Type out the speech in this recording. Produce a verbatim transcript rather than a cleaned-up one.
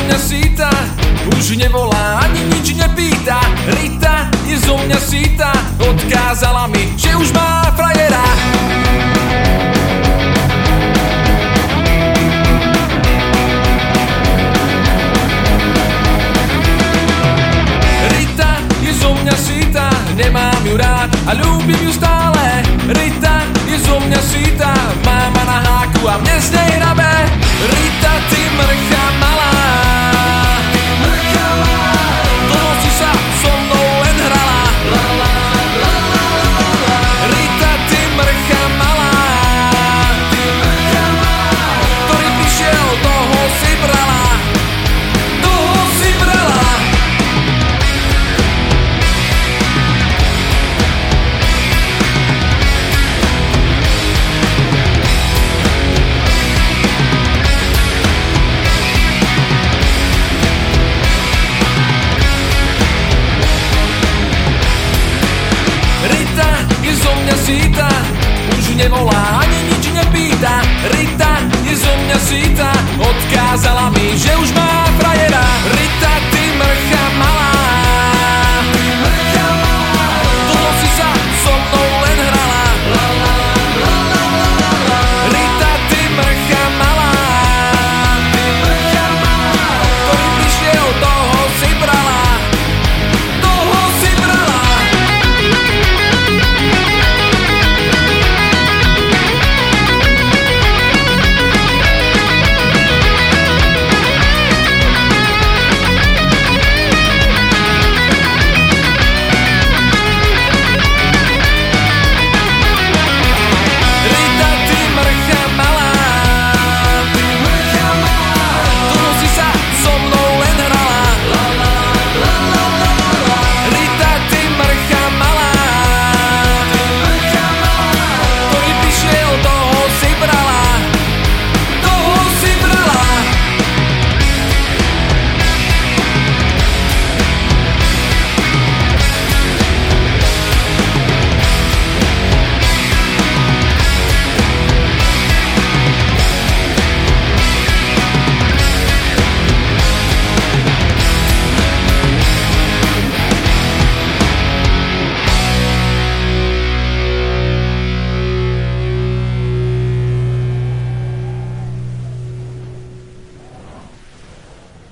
mňa síta, už nevolá ani nič nepýta. Rita je zo mňa síta, odkázala mi, že už má frajera. Rita je zo mňa síta, nemám ju rád a ľúbim ju stále. Rita je zo mňa síta, má ma na háku a mne z nej hrabe. Rita, ty mrcha malá, dlho si sa so mnou len hrala. Rita, ty mrcha malá, ktorý prišiel, toho si brala, toho si brala. Rita je zo mňa síta, už nevolá ani nič nepýta. Rita je zo mňa síta, odkázala mi, že už má